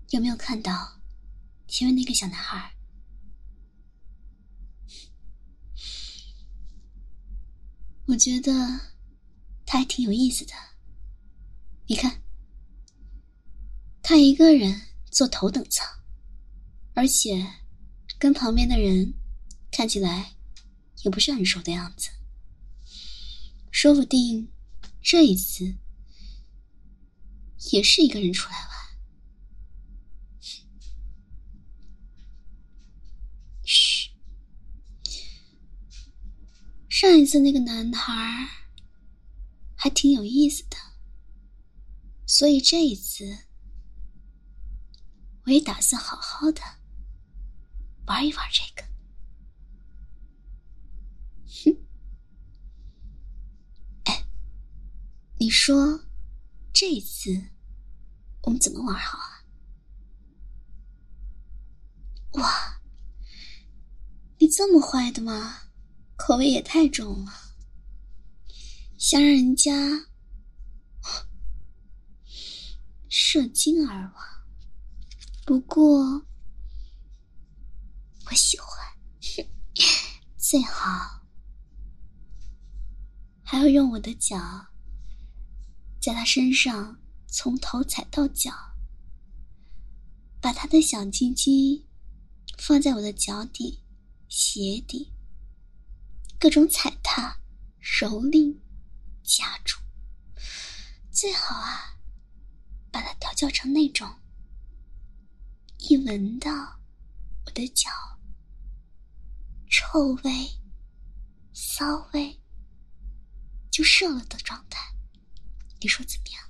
有没有看到前面那个小男孩？我觉得他还挺有意思的。你看，他一个人坐头等舱，而且跟旁边的人看起来也不是很熟的样子。说不定这一次也是一个人出来玩。嘘，上一次那个男孩还挺有意思的，所以这一次我也打算好好的玩一玩这个。哼，哎，你说这一次我们怎么玩好啊？哇，你这么坏的吗？口味也太重了，想让人家射精而亡。不过我喜欢，最好还要用我的脚在他身上从头踩到脚，把他的小鸡鸡放在我的脚底、鞋底，各种踩踏、蹂躏、夹住，最好啊，把它调教成那种一闻到我的脚臭味、骚味就射了的状态，你说怎么样？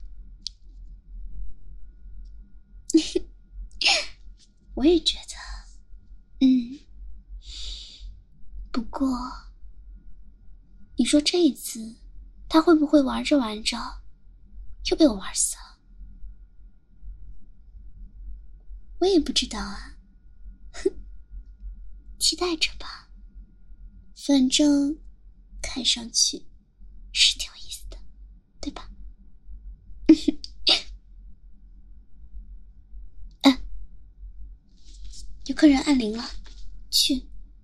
我也觉得，不过你说这一次他会不会玩着玩着又被我玩死了？我也不知道啊，哼，期待着吧。反正看上去是挺有意思的，对吧？有客人按铃了，去。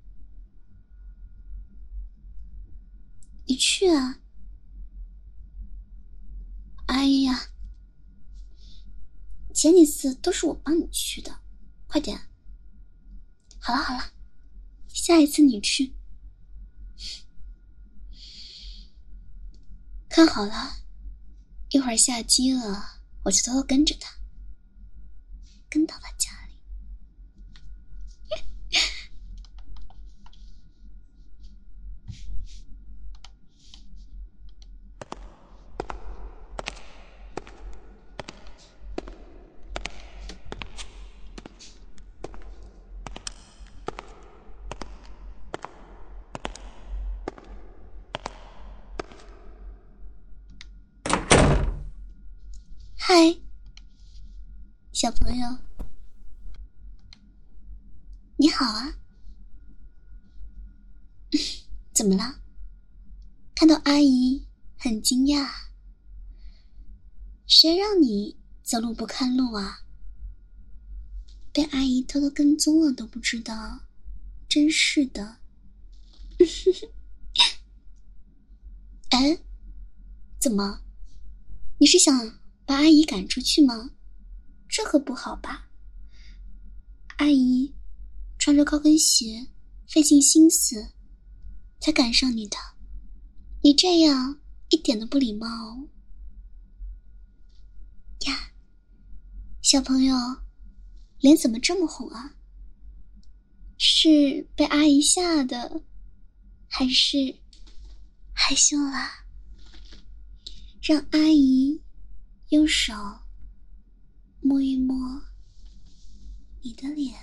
你去啊。哎呀，前几次都是我帮你去的，快点。好了好了，下一次你去。看好了，一会儿下机了，我就偷偷跟着他，跟到他家里。嗨，小朋友，你好啊。怎么了？看到阿姨很惊讶。谁让你走路不看路啊？被阿姨偷偷跟踪了都不知道，真是的。哎，怎么？你是想把阿姨赶出去吗？这可不好吧。阿姨穿着高跟鞋，费尽心思才赶上你的，你这样一点都不礼貌哦。呀，小朋友，脸怎么这么红啊？是被阿姨吓的，还是害羞啦？让阿姨用手摸一摸你的脸。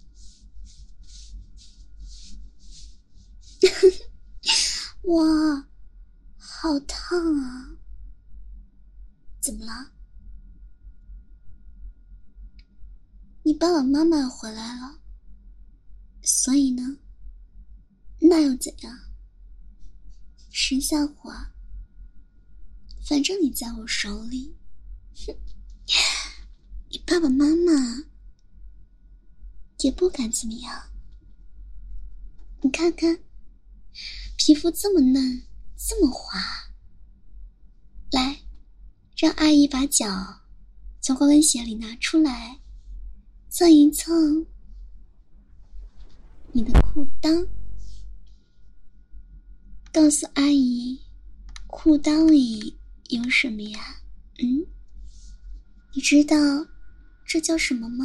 哇，好烫啊！怎么了？你爸爸妈妈回来了，所以呢？那又怎样？识下我啊，反正你在我手里。哼，你爸爸妈妈也不敢怎么样。你看看，皮肤这么嫩，这么滑。来，让阿姨把脚从高跟鞋里拿出来，蹭一蹭你的裤裆，告诉阿姨，裤裆里有什么呀？你知道这叫什么吗？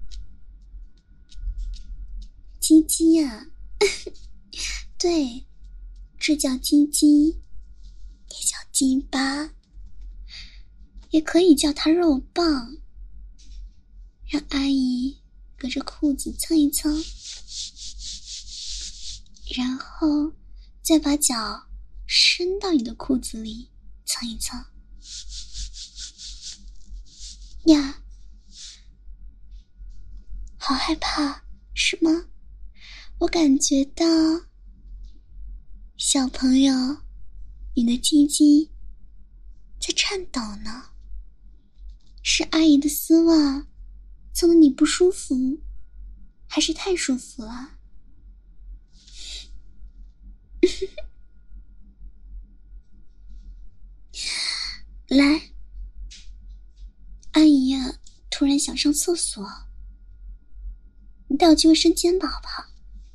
鸡鸡呀。对，这叫鸡鸡，也叫鸡巴，也可以叫它肉棒。让阿姨隔着裤子蹭一蹭，然后再把脚伸到你的裤子里蹭一蹭。呀，好害怕，是吗？我感觉到小朋友，你的鸡鸡在颤抖呢，是阿姨的丝袜蹭得你不舒服，还是太舒服了？来，阿姨呀，突然想上厕所，你带我去卫生间吧，好不好？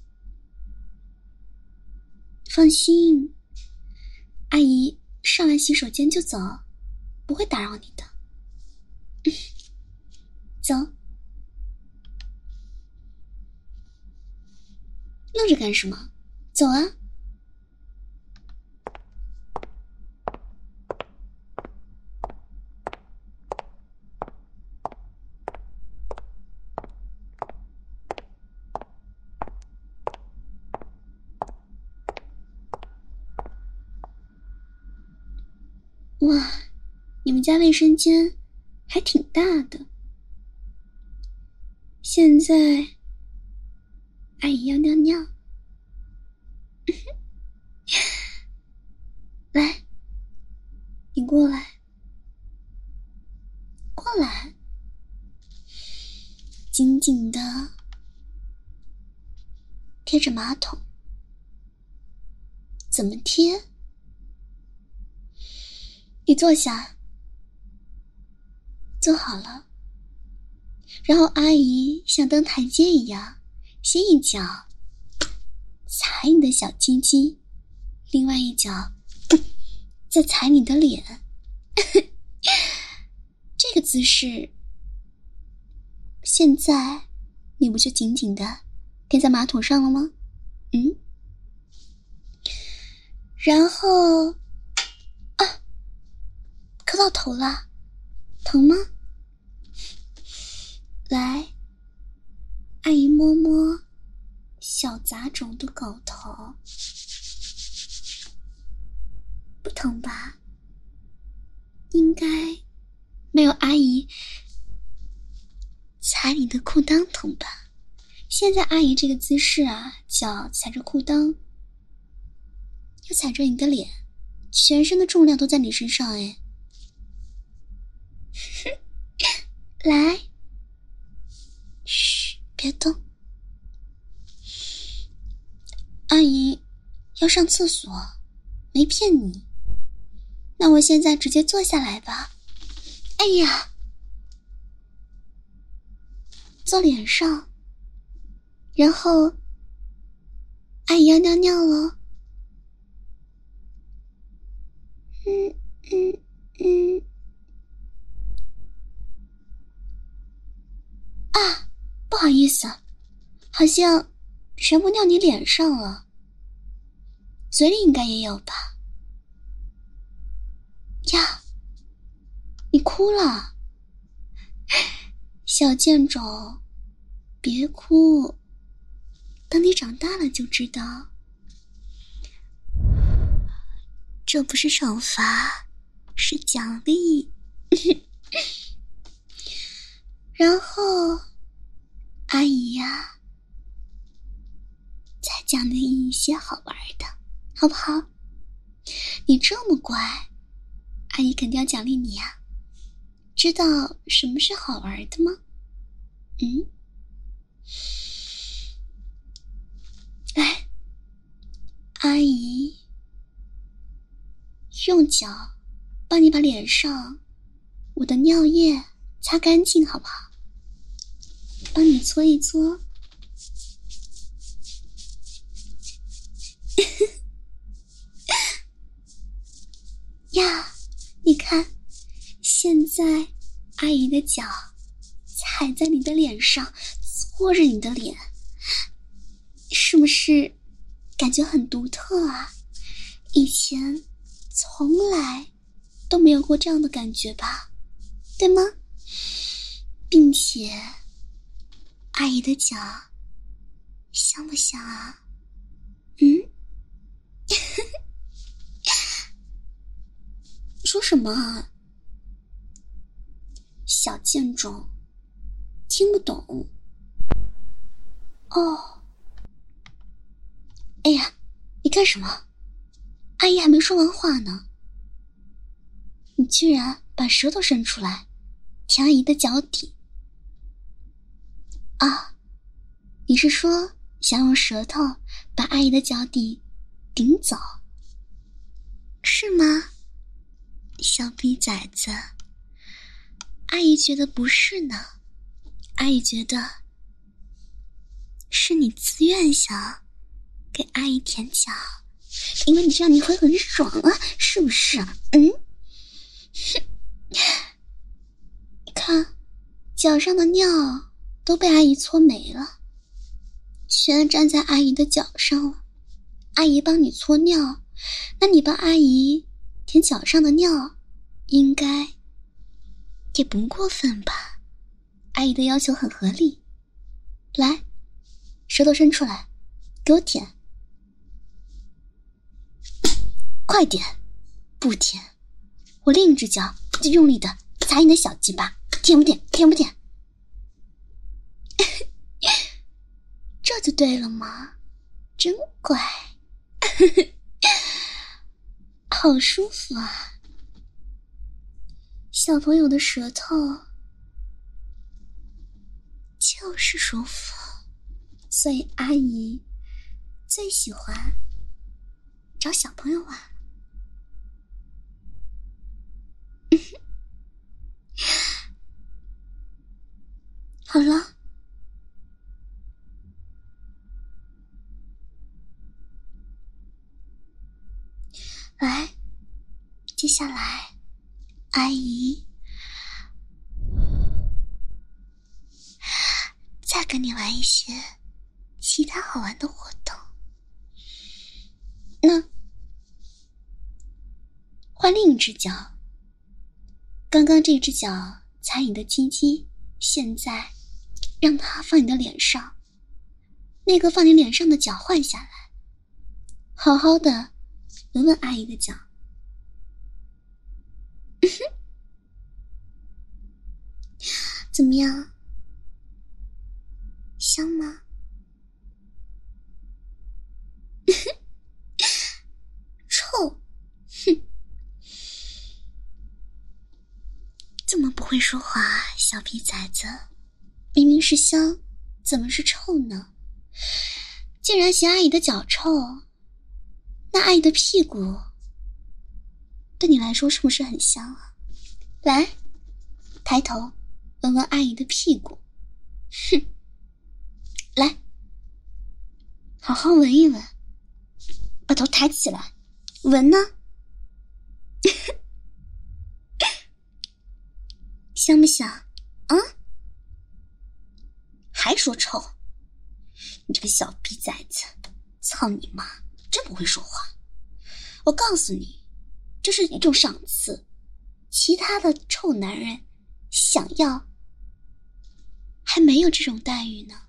放心，阿姨上完洗手间就走，不会打扰你的。走。愣着干什么？走啊！哇，你们家卫生间还挺大的。现在阿姨要尿尿。来，你过来，过来，紧紧的贴着马桶。怎么贴？你坐下，坐好了，然后阿姨像登台阶一样，先一脚踩你的小鸡鸡，另外一脚再踩你的脸。这个姿势，现在你不就紧紧的贴在马桶上了吗？然后啊，磕到头了，疼吗？来，阿姨摸摸小杂种的狗头，不疼吧？应该没有阿姨踩你的裤裆疼吧？现在阿姨这个姿势啊，脚踩着裤裆，又踩着你的脸，全身的重量都在你身上哎。来，嘘，别动。阿姨要上厕所，没骗你。那我现在直接坐下来吧。哎呀，坐脸上，然后阿姨要尿尿了。啊，不好意思，好像全部尿你脸上了，嘴里应该也有吧？呀，你哭了，小贱种，别哭，等你长大了就知道，这不是惩罚，是奖励。然后阿姨呀，再奖励一些好玩的，好不好？你这么乖，阿姨肯定要奖励你呀。知道什么是好玩的吗？ 阿姨用脚帮你把脸上我的尿液擦干净好不好？帮你搓一搓。呀，你看，现在阿姨的脚踩在你的脸上，搓着你的脸，是不是感觉很独特啊？以前从来都没有过这样的感觉吧，对吗？并且阿姨的脚香不香啊？说什么啊？小贱种，听不懂。哦，哎呀，你干什么？阿姨还没说完话呢，你居然把舌头伸出来舔阿姨的脚底啊？你是说想用舌头把阿姨的脚底顶走是吗？小逼崽子，阿姨觉得不是呢，阿姨觉得是你自愿想给阿姨舔脚，因为你这样你会很爽啊，是不是？看，脚上的尿都被阿姨搓没了，全粘在阿姨的脚上了。阿姨帮你搓尿，那你帮阿姨舔脚上的尿，应该也不过分吧？阿姨的要求很合理。来，舌头伸出来，给我舔。快点，不舔，我另一只脚就用力的踩你的小鸡巴，舔不舔？舔不舔？这就对了吗？真乖。好舒服啊，小朋友的舌头就是舒服，所以阿姨最喜欢找小朋友玩。好了，来，接下来阿姨再跟你玩一些其他好玩的活动。那换另一只脚，刚刚这只脚踩你的鸡鸡，现在让它放你的脸上，那个放你脸上的脚换下来，好好的闻闻阿姨的脚。怎么样？香吗？臭！哼！这么不会说话，小屁崽子！明明是香，怎么是臭呢？既然嫌阿姨的脚臭，那阿姨的屁股对你来说是不是很香啊？来，抬头闻闻阿姨的屁股。哼！来，好好闻一闻，把头抬起来，闻呢？香不香啊？还说臭？你这个小逼崽子，操你妈，真不会说话！我告诉你，这是一种赏赐，其他的臭男人想要还没有这种待遇呢。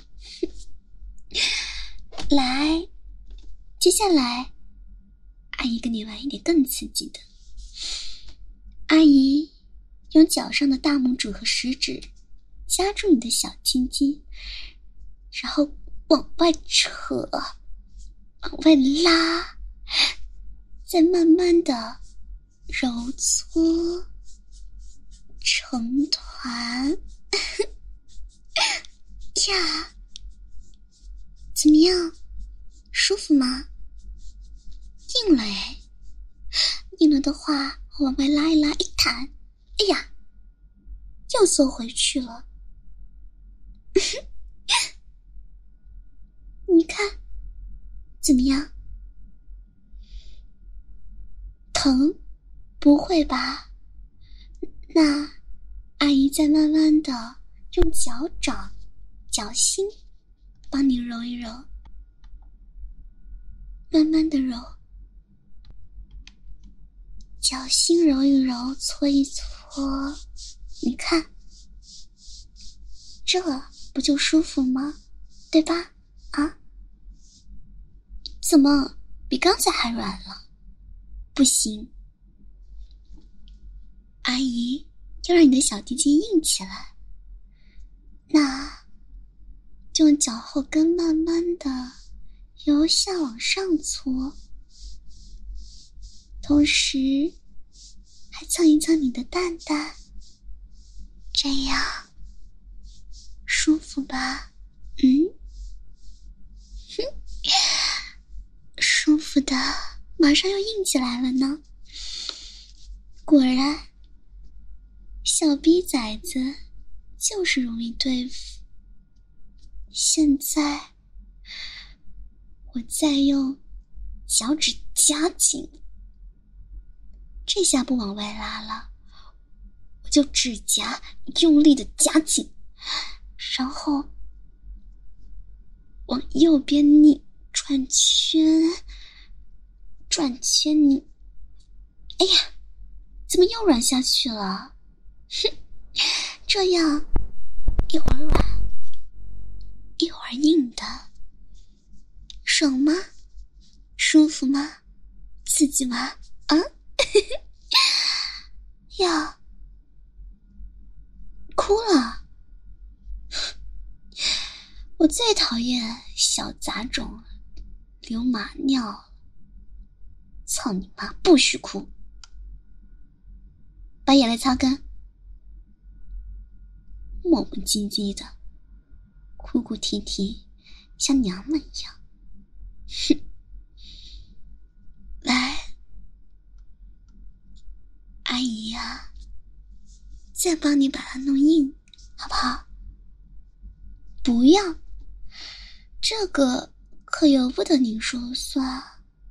来，接下来阿姨跟你玩一点更刺激的。阿姨用脚上的大拇指和食指夹住你的小鸡鸡，然后往外扯，往外拉，再慢慢的揉搓成团。呀，怎么样？舒服吗？ 硬了哎，硬了的话我往外拉一拉一弹，哎呀，又缩回去了。你看怎么样？疼？不会吧？那阿姨再慢慢的用脚掌、脚心帮你揉一揉，慢慢的揉，脚心揉一揉，搓一搓，你看，这不就舒服吗？对吧？啊？怎么比刚才还软了？不行，阿姨要让你的小鸡鸡硬起来，那就用脚后跟慢慢的由下往上搓，同时还蹭一蹭你的蛋蛋，这样舒服吧？舒服的马上又硬起来了呢。果然小逼崽子就是容易对付。现在我再用脚趾夹紧，这下不往外拉了，我就指甲用力的夹紧，然后往右边拧，转圈转圈拧。哎呀，怎么又软下去了？哼，这样一会儿软一会儿硬的，爽吗？舒服吗？刺激吗？啊？呀，哭了。我最讨厌小杂种流马尿了，操你妈，不许哭，把眼泪擦干。磨磨唧唧的，哭哭啼啼，像娘们一样。哼，来，阿姨呀，再帮你把它弄硬，好不好？不要，这个可由不得您说了算，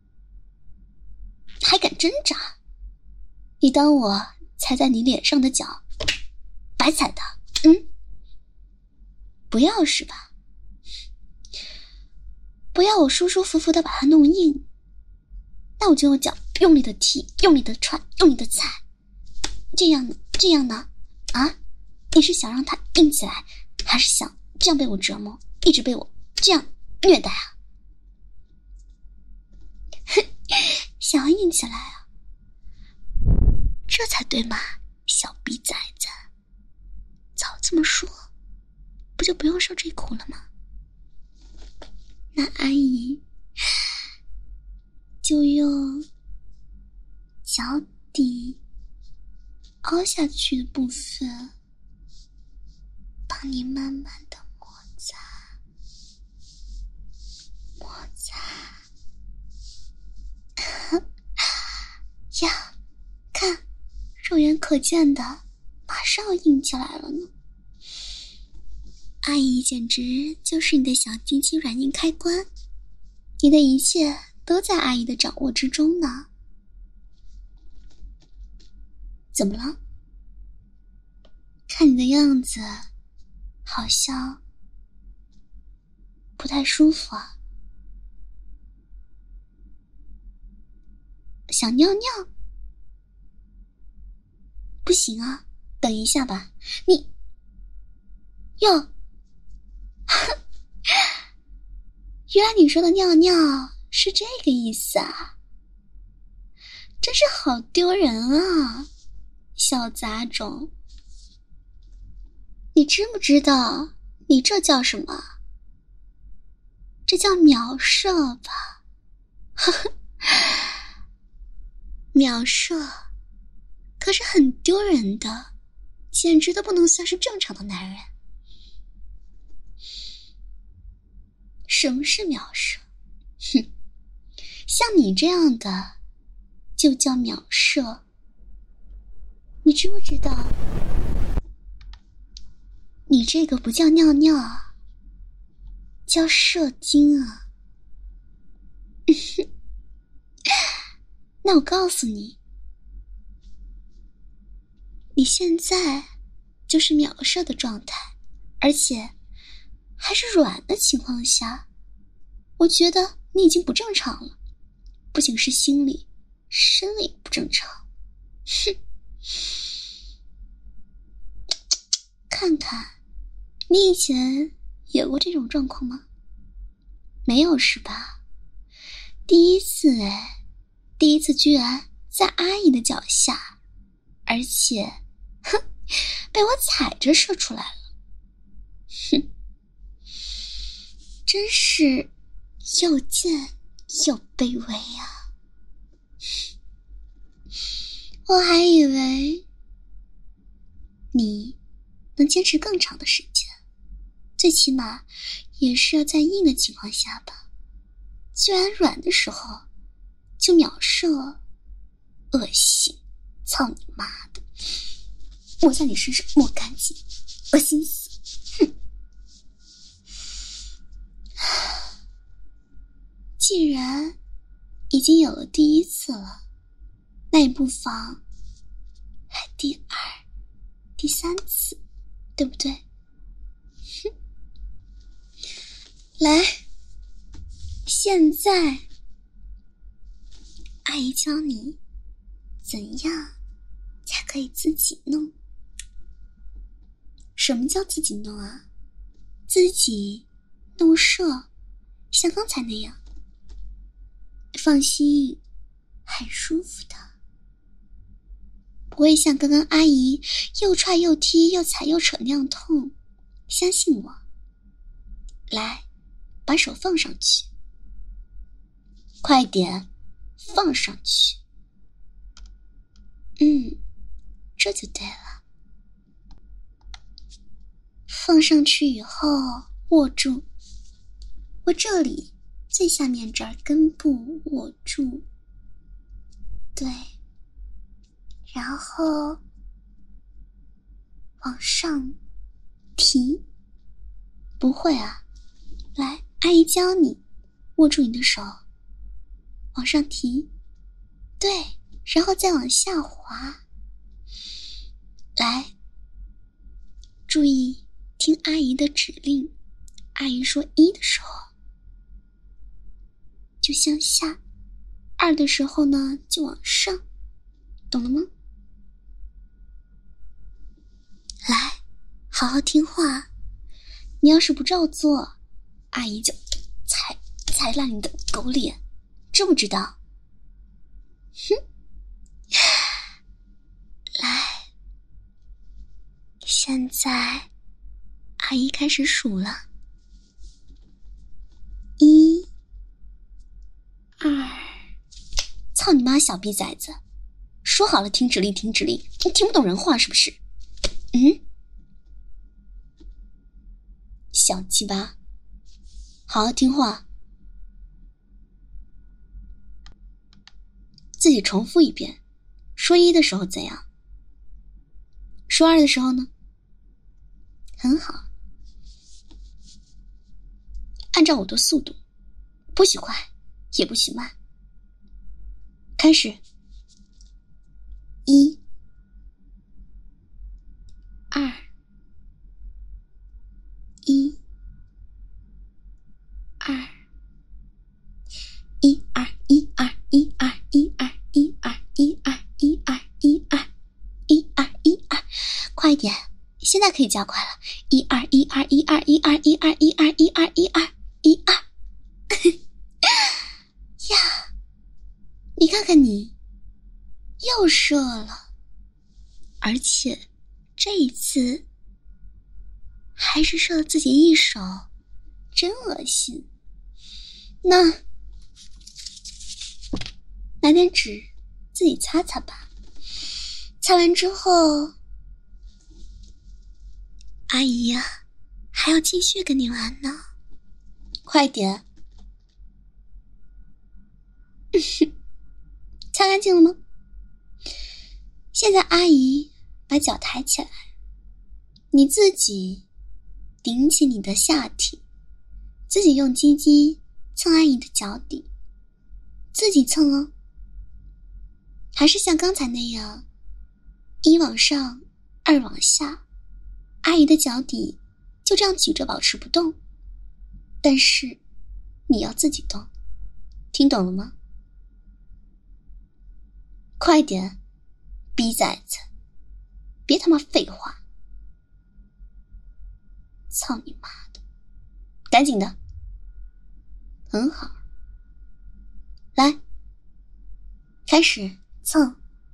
还敢挣扎？你当我踩在你脸上的脚白踩的？不要是吧？不要我舒舒服服的把它弄硬，那我就用脚用力的踢，用力的踹，用力的踩。这样呢？啊？你是想让它硬起来，还是想这样被我折磨，一直被我这样虐待啊？想要硬起来啊？这才对嘛，小逼崽子！早这么说，不就不用受这苦了吗？那阿姨就用脚底凹下去的部分帮你慢慢的摩擦摩擦。呀，看，肉眼可见的马上要硬起来了呢。阿姨简直就是你的小鸡鸡软硬开关，你的一切都在阿姨的掌握之中呢。怎么了？看你的样子好像不太舒服啊。想尿尿？不行啊，等一下吧。你哟，原来你说的尿尿是这个意思啊，真是好丢人啊，小杂种。你知不知道你这叫什么？这叫秒射吧。呵呵，秒射可是很丢人的，简直都不能算是正常的男人。什么是秒射？哼， 像你这样的就叫秒射。你知不知道，你这个不叫尿尿啊，叫射精啊。那我告诉你，你现在就是秒射的状态，而且还是软的情况下，我觉得你已经不正常了，不仅是心理，生理不正常。哼，看看，你以前有过这种状况吗？没有是吧？第一次第一次居然在阿姨的脚下，而且，哼，被我踩着射出来了。哼，真是又贱又卑微呀！我还以为你能坚持更长的时间，最起码也是要在硬的情况下吧。居然软的时候就秒射，恶心！操你妈的！我在你身上抹干净，恶心死！哼！既然已经有了第一次了，那也不妨还第二、第三次，对不对？哼！来，现在阿姨教你怎样才可以自己弄。什么叫自己弄啊？自己弄射，像刚才那样。放心，很舒服的，不会像刚刚阿姨又踹又踢又踩又扯那样痛，相信我。来，把手放上去，快点放上去。这就对了。放上去以后握住，我这里最下面这儿根部握住，对，然后往上提。不会啊，来，阿姨教你，握住你的手，往上提，对，然后再往下滑。来，注意听阿姨的指令，阿姨说1的时候就向下，2的时候呢就往上，懂了吗？来，好好听话，你要是不照做，阿姨就踩烂你的狗脸，知不知道？哼！来，现在阿姨开始数了，1、2，操你妈小逼崽子！说好了听指令听指令，你听不懂人话是不是？小鸡巴，好好听话，自己重复一遍。说1的时候怎样？说2的时候呢？很好，按照我的速度，不许快，也不许慢。开始，1、2、1、2、1、2、1、2、1、2、1、2、1、2、1、2、1、2、1、2、1、2、1、2，快一点！现在可以加快了，1、2、1、2、1、2、1、2、1、2、1、2、1、2、1、2、1、2。呀，你看看你，又射了，而且这一次还是射了自己一手，真恶心。那拿点纸自己擦擦吧，擦完之后，阿姨呀，还要继续跟你玩呢，快点。 擦干净了吗？现在阿姨把脚抬起来，你自己顶起你的下体，自己用鸡鸡蹭阿姨的脚底，自己蹭哦。还是像刚才那样，一往上，二往下，阿姨的脚底就这样举着保持不动，但是你要自己动，听懂了吗？快点，逼崽子，别他妈废话！操你妈的，赶紧的，很好，来，开始蹭，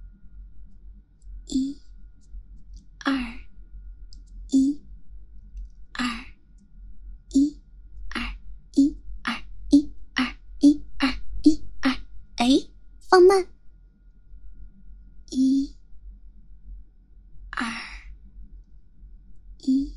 一、二、一、二、一、二、一、二、一、二、一、二、一、二，哎，放慢，一、二、一、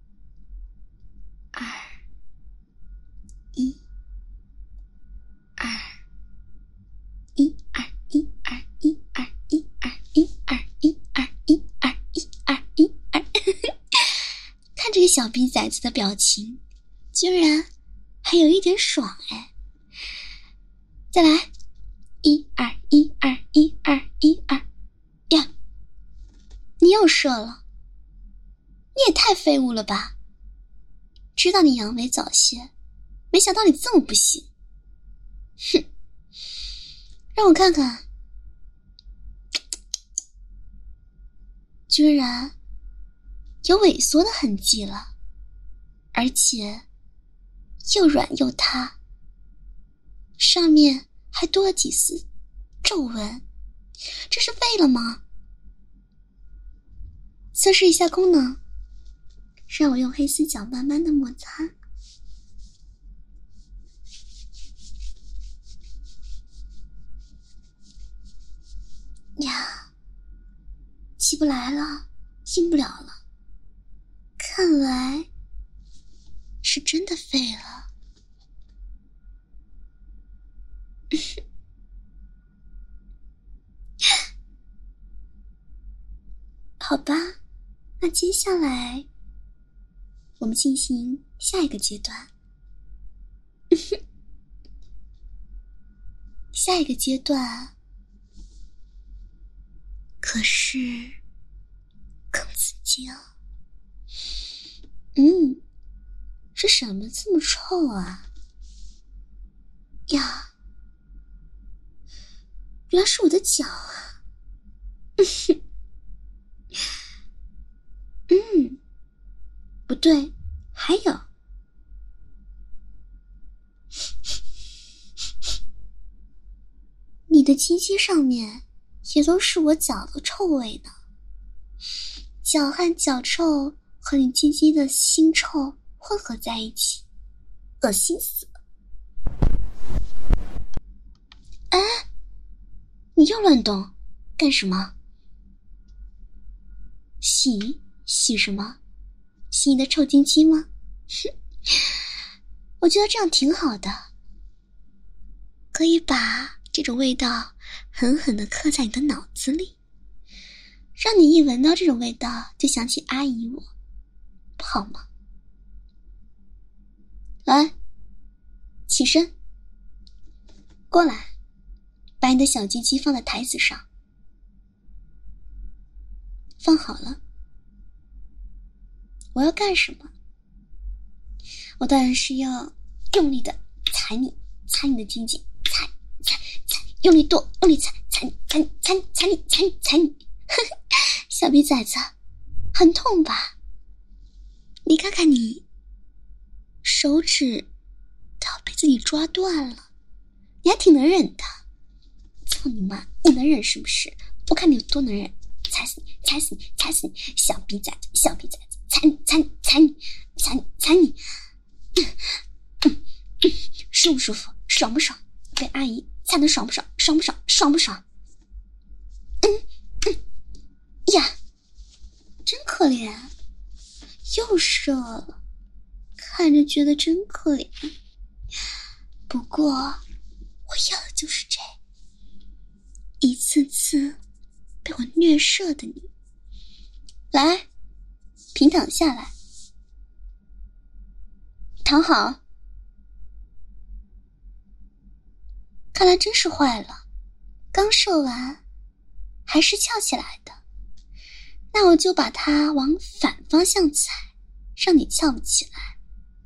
二、一、二、一、二、一、二、一、二、一、二、一、二、一、二、一、二、一、二、一、二，看这个小逼崽子的表情，居然还有一点爽哎！再来，一、二、一、二、一、二、一、二，呀，你又射了，你也太废物了吧！知道你阳痿早泄，没想到你这么不行，哼！让我看看，居然有萎缩的痕迹了，而且又软又塌，上面还多了几丝皱纹，这是废了吗？测试一下功能，让我用黑丝脚慢慢的摩擦。呀，起不来了，硬不了了，看来是真的废了。好吧，那接下来我们进行下一个阶段。下一个阶段可是更刺激哦。是什么这么臭啊？呀，原来是我的脚啊！不对，还有，你的鸡鸡上面也都是我脚的臭味呢。脚和脚臭和你鸡鸡的腥臭混合在一起，恶心死了！哎，你又乱动，干什么？洗什么？洗你的臭鸡鸡吗？我觉得这样挺好的，可以把这种味道狠狠地刻在你的脑子里，让你一闻到这种味道就想起阿姨我，不好吗？来，起身，过来，把你的小鸡鸡放在台子上，放好了。我要干什么？我当然是要用力的踩你的鸡鸡，踩，用力剁，用力踩你，小逼崽子，很痛吧？你看看你，手指都要被自己抓断了，你还挺能忍的。操你妈，你能忍是不是？我看你有多能忍，踩死你，小逼崽子，踩你，舒不舒服？爽不爽？被阿姨踩得爽不爽？爽不爽？呀，真可怜，又射了，看着觉得真可怜。不过我要的就是这个。 一次次被我虐射的你。来，平躺下来，躺好。看来真是坏了，刚射完还是翘起来的。那我就把它往反方向踩，让你翘不起来。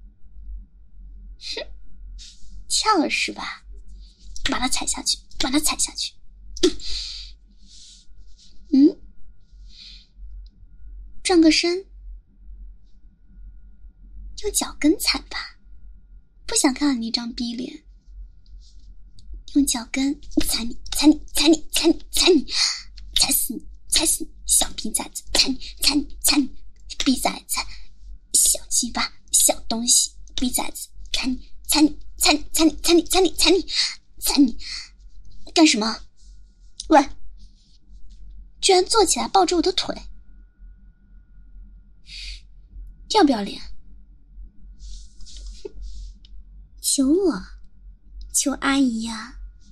哼，翘了是吧？把它踩下去，把它踩下去。转个身，用脚跟踩吧，不想看到你那张逼脸。用脚跟踩你，踩你，踩你，踩你，踩你，踩死你，踩死你，小逼崽子，踩你，踩你，踩你，逼崽子，小鸡巴，小东西，逼崽子，踩你，踩你，踩你，踩你，踩你，踩你，踩你，踩你，干什么？喂，居然坐起来抱着我的腿，要不要脸？求我，求阿姨呀！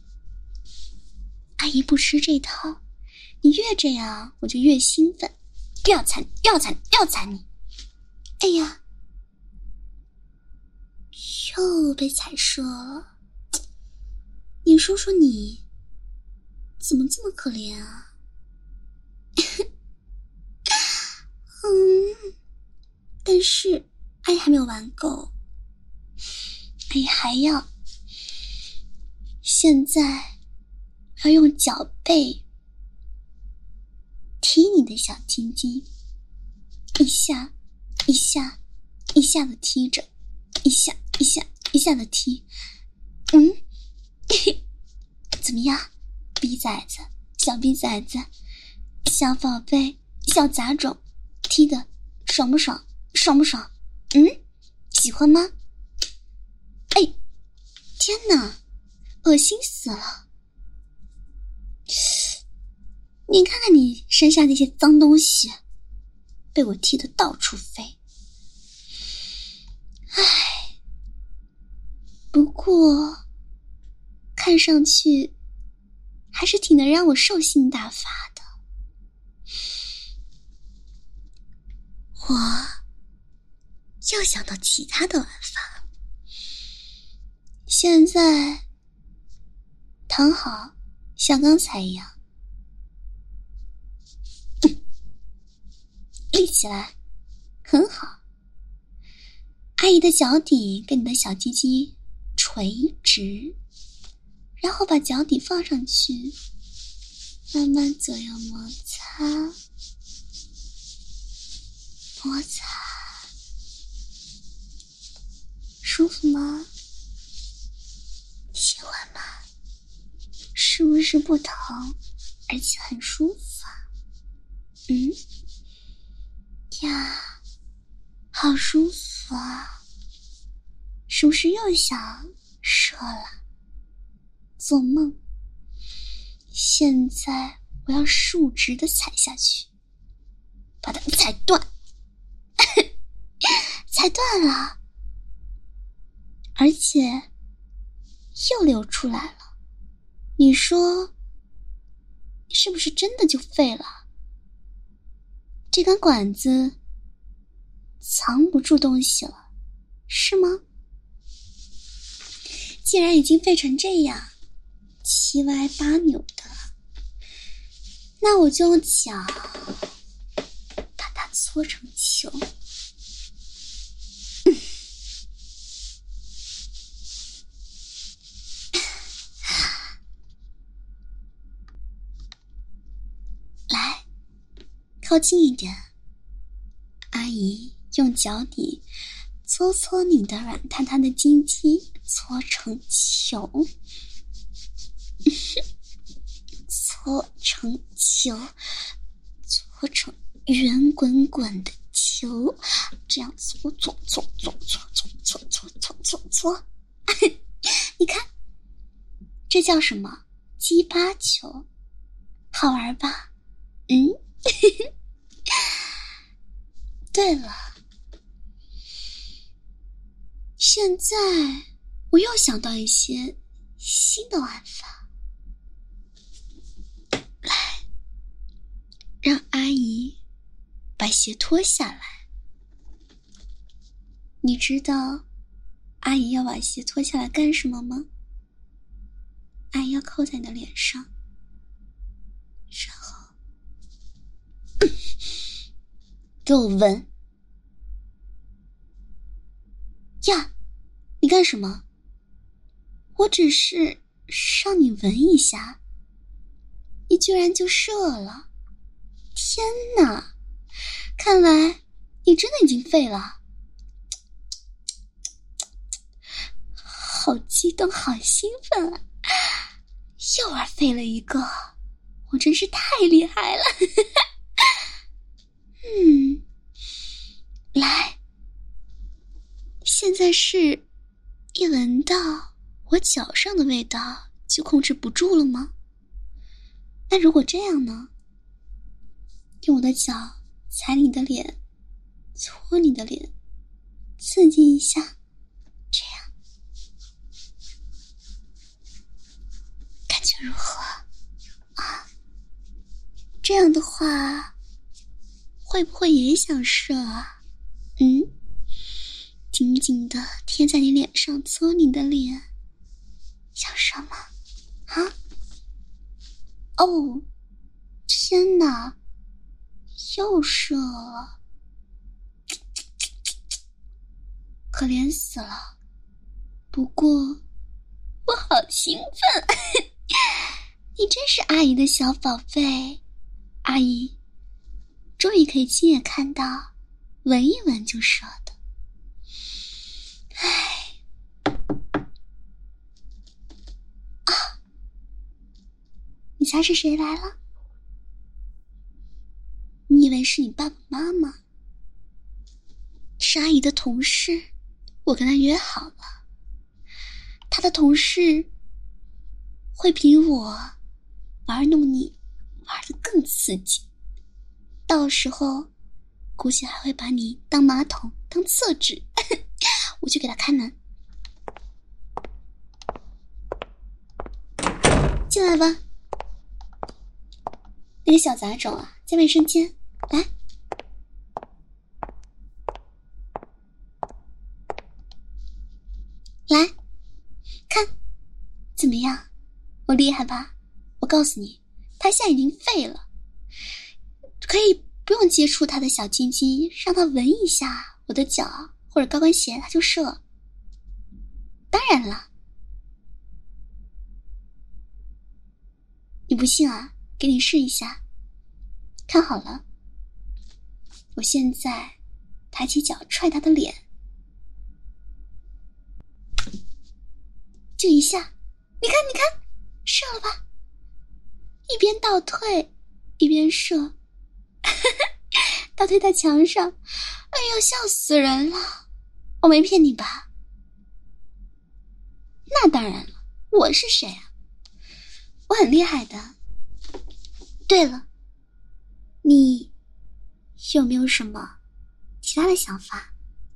阿姨不吃这套，你越这样我就越兴奋，要踩你，要踩你，要踩你！哎呀，又被踩射了。你说说你怎么这么可怜啊？但是阿姨还没有玩够，阿姨还要，现在要用脚背踢你的小鸡鸡，一下一下一下的踢着，一下一下一下的踢。怎么样，逼崽子，小逼崽子，小宝贝，小杂种，踢的爽不爽？爽不爽？喜欢吗？哎，天哪，恶心死了！你看看你身下那些脏东西，被我踢得到处飞。唉，不过看上去还是挺能让我兽性大发的。我又想到其他的玩法。现在躺好，像刚才一样，立起来，很好。阿姨的脚底跟你的小鸡鸡垂直，然后把脚底放上去，慢慢左右摩擦，摩擦，舒服吗？喜欢吗？是不是不疼，而且很舒服啊？呀，好舒服啊！是不是又想射了？做梦！现在我要竖直的踩下去，把它踩断，踩断了，而且又流出来了。你说是不是真的就废了？这根管子藏不住东西了，是吗？既然已经废成这样，七歪八扭的，那我就用脚把它搓成球。来，靠近一点，阿姨用脚底搓搓你的软塌塌的鸡鸡，搓成球，搓成球，搓成圆滚滚的球，这样搓搓搓搓搓搓搓搓搓搓搓，你看，这叫什么？鸡巴球，好玩吧？对了，现在我又想到一些新的玩法。 鞋脱下来。你知道阿姨要把鞋脱下来干什么吗？阿姨要扣在你的脸上，然后给我闻。呀，你干什么？我只是让你闻一下，你居然就射了！天哪，看来你真的已经废了。好激动，好兴奋啊！又玩废了一个，我真是太厉害了。来，现在是一闻到我脚上的味道就控制不住了吗？那如果这样呢？用我的脚踩你的脸，搓你的脸，刺激一下，这样感觉如何啊？这样的话会不会也想射啊？紧紧的贴在你脸上，搓你的脸，想射吗？啊？哦，天哪，又射了，可怜死了。不过我好兴奋。你真是阿姨的小宝贝，阿姨终于可以亲眼看到闻一闻就射的。唉，啊，你猜是谁来了？你以为是你爸爸妈妈？是阿姨的同事，我跟他约好了，他的同事会比我玩弄你玩得更刺激，到时候估计还会把你当马桶当厕纸。我去给他开门，进来吧。那个小杂种啊，在卫生间，来，来看怎么样？我厉害吧？我告诉你，他现在已经废了，可以不用接触他的小鸡鸡，让他闻一下我的脚或者高跟鞋，他就射。当然了，你不信啊？给你试一下，看好了，我现在抬起脚踹他的脸，就一下，你看你看，射了吧？一边倒退一边射，倒退在墙上，哎呦，笑死人了！我没骗你吧？那当然了，我是谁啊？我很厉害的。对了，你有没有什么其他的想法？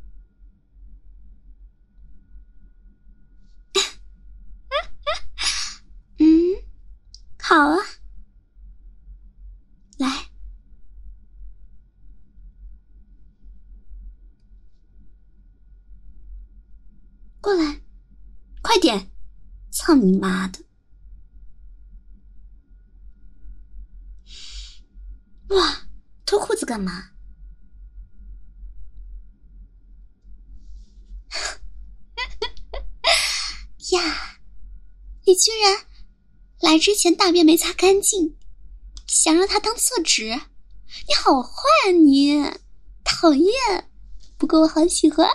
好啊，来，过来，快点！操你妈的！哇，脱裤子干嘛？呀，你居然来之前大便没擦干净，想让他当厕纸？你好坏啊你！讨厌，不过我好喜欢。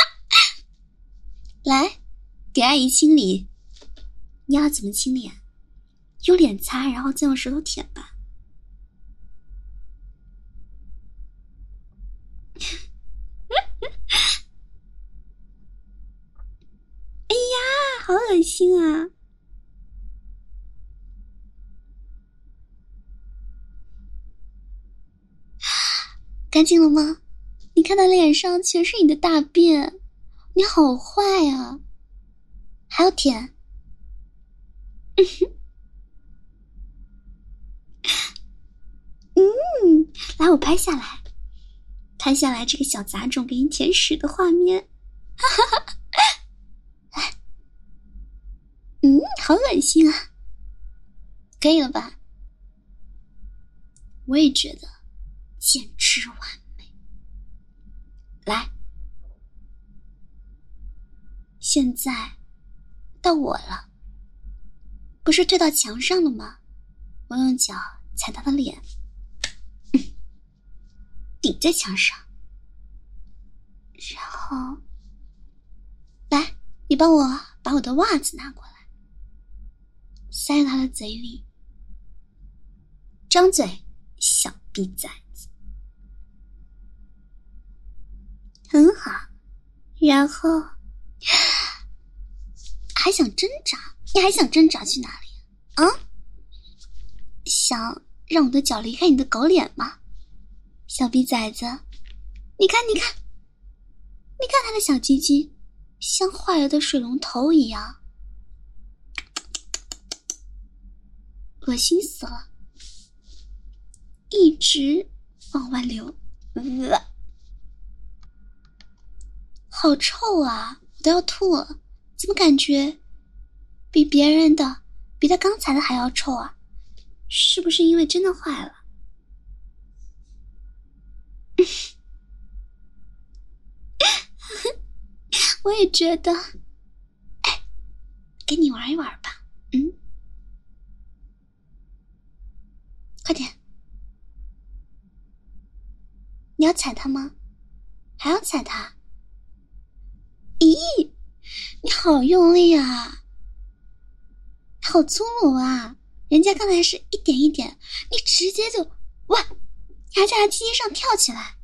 来，给阿姨清理。你要怎么清理啊？用脸擦，然后再用舌头舔吧。哎呀，好恶心啊！干净了吗？你看他脸上全是你的大便，你好坏啊！还要舔？来，我拍下来。 拍下来这个小杂种给你舔屎的画面。来，好恶心啊！可以了吧？我也觉得简直完美。来，现在到我了，不是推到墙上了吗？我用脚踩他的脸，顶在墙上，然后来，你帮我把我的袜子拿过来，塞到他的嘴里，张嘴，小逼崽子，很好。然后还想挣扎？你还想挣扎去哪里啊？想让我的脚离开你的狗脸吗？小逼崽子，你看你看你看他的小鸡鸡像坏了的水龙头一样，恶心死了，一直往外流，好臭啊，我都要吐了。怎么感觉比别人的比他刚才的还要臭啊？是不是因为真的坏了？我也觉得。哎，跟你玩一玩吧。快点。你要踩他吗？还要踩他？咦，你好用力啊，好粗鲁啊！人家刚才是一点一点，你直接就哇，你还在他鸡鸡上跳起来。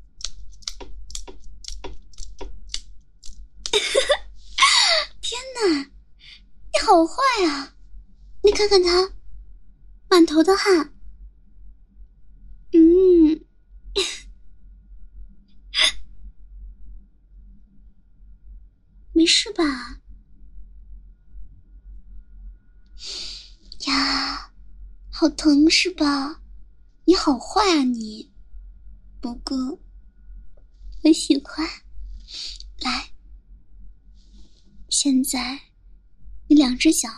天哪，你好坏啊！你看看他满头的汗。没事吧？呀，好疼是吧？你好坏啊你！不过我喜欢。来，现在你两只脚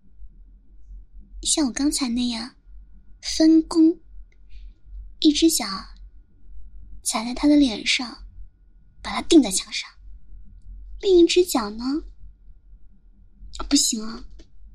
像我刚才那样分工，一只脚踩在他的脸上，把他钉在墙上，另一只脚呢？不行啊，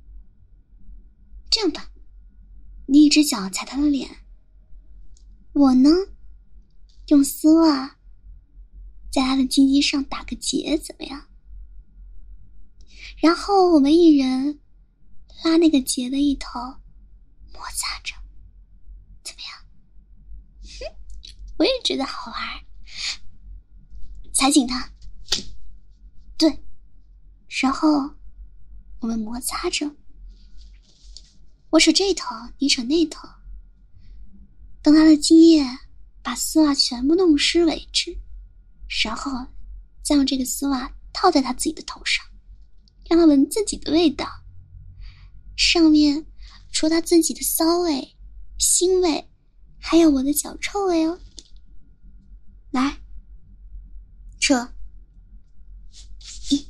这样吧，你一只脚踩他的脸，我呢用丝袜在他的鸡鸡上打个结，怎么样？然后我们一人拉那个结的一头，摩擦着，怎么样？我也觉得好玩。踩紧它，对，然后我们摩擦着，我扯这头，你扯那头，等他的精液把丝袜全部弄湿为止，然后再用这个丝袜套在他自己的头上，让他闻自己的味道，上面除了他自己的骚味、腥味，还有我的脚臭味哦。来，扯，一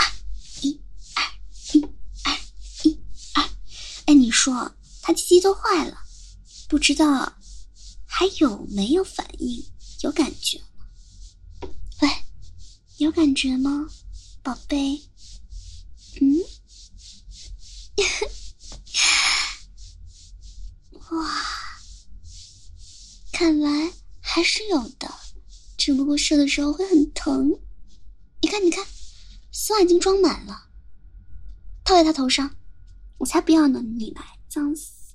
二，哎，你说他鸡鸡都坏了，不知道还有没有反应？有感觉吗？喂，有感觉吗，宝贝？哇，看来还是有的，只不过射的时候会很疼。你看你看，丝袜已经装满了，套在他头上。我才不要呢，你来，脏死。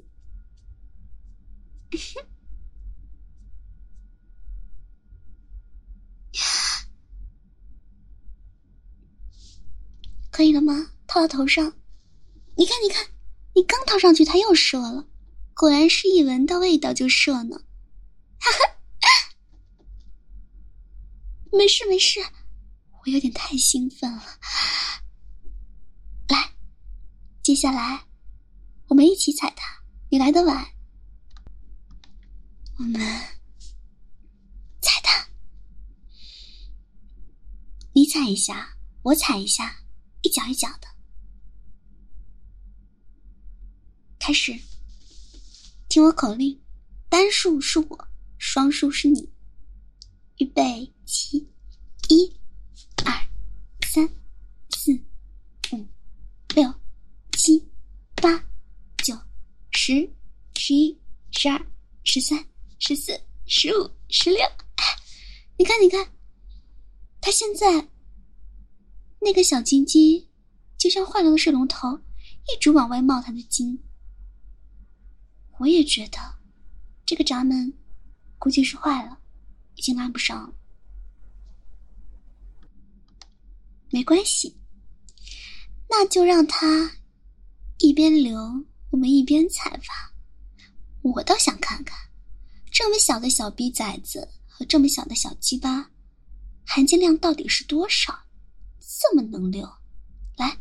可以了吗？套到头上。你看你看，你刚套上去他又射了，果然是一闻到味道就射呢。哈哈，没事没事，我有点太兴奋了。来，接下来我们一起踩它，你来得晚，我们踩它。 你踩一下，我踩一下，一脚一脚的。开始，听我口令，单数是我，双数是你。预备起，1、2、3、4、5、6、7、8、9、10、11、12、13、14、15、16。你看，你看，他现在那个小金鸡就像坏了的水龙头，一直往外冒他的精。我也觉得这个闸门估计是坏了，已经拉不上了。没关系，那就让它一边流，我们一边踩吧。我倒想看看，这么小的小逼崽子和这么小的小鸡巴，含金量到底是多少？这么能流，来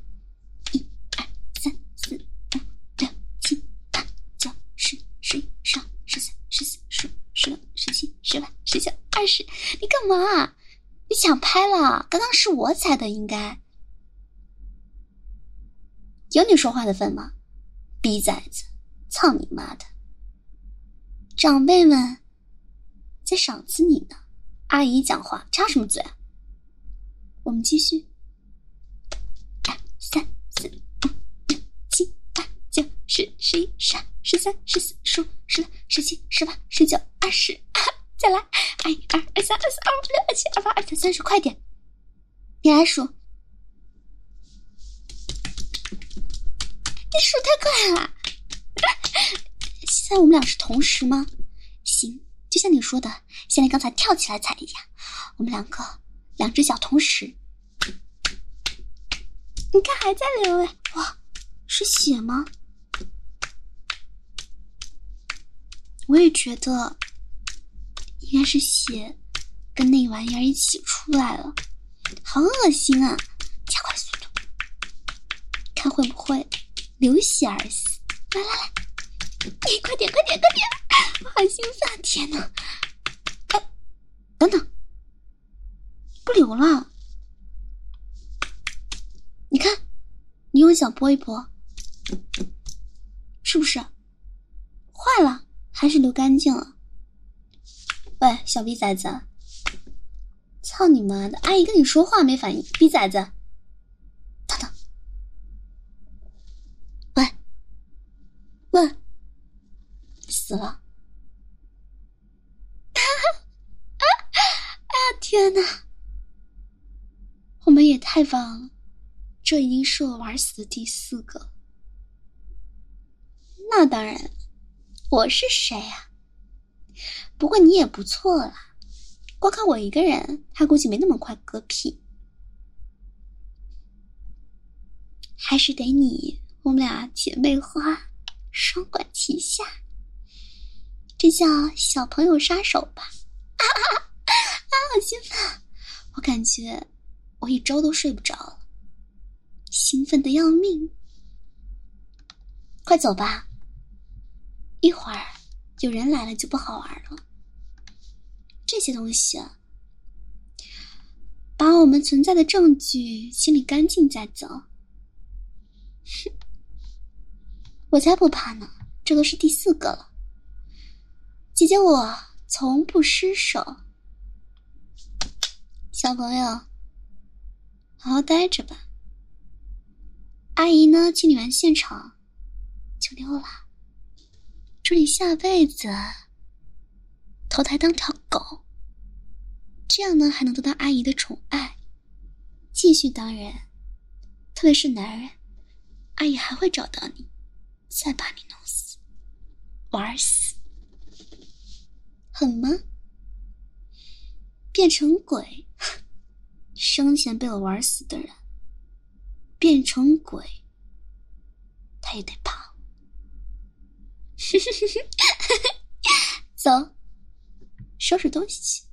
，1、2、3、4、5、6、7、8、9、10、11、12、13、14、15、16、17、18、19、20。你干嘛？你抢拍了，刚刚是我踩的，应该。有你说话的份吗？逼崽子，操你妈的！长辈们在赏赐你呢，阿姨讲话插什么嘴啊？我们继续。2、3、4、5、6、7、8、9、10、11、12、13、14、15、16、17、18、19、20。再来，1、2、2、3、2、4、2、5、6、7、28、29、30，快点！你来数，你数太快了。现在我们俩是同时吗？行，就像你说的，现在刚才跳起来踩一下，我们两只脚同时。你看还在流哎，哇，是血吗？我也觉得应该是血跟那玩意儿一起出来了，好恶心啊！加快速度，看会不会流血而死。来来来，你快点快点快点，我好兴奋！天哪！等等，不流了。你看，你用脚拨一拨，是不是坏了？还是流干净了？喂，小逼崽子，操你妈的！阿姨跟你说话没反应，逼崽子！等等，喂，死了！哎呀天哪！我们也太棒了，这已经是我玩死的第4个。那当然，我是谁啊？不过你也不错啦，光靠我一个人，他估计没那么快嗝屁。还是得你，我们俩姐妹花，双管齐下，这叫小朋友杀手吧？好兴奋！我感觉我1周都睡不着了，兴奋的要命。快走吧，一会儿有人来了就不好玩了。这些东西啊，把我们存在的证据清理干净再走。我才不怕呢，这都是第4个了。姐姐我从不失手。小朋友，好好待着吧。阿姨呢，清理完现场就溜了。祝你下辈子投胎当条狗，这样呢还能得到阿姨的宠爱，继续当人，特别是男人，阿姨还会找到你，再把你弄死，玩死。狠吗？变成鬼，生前被我玩死的人，变成鬼，他也得怕。走，收拾东西去。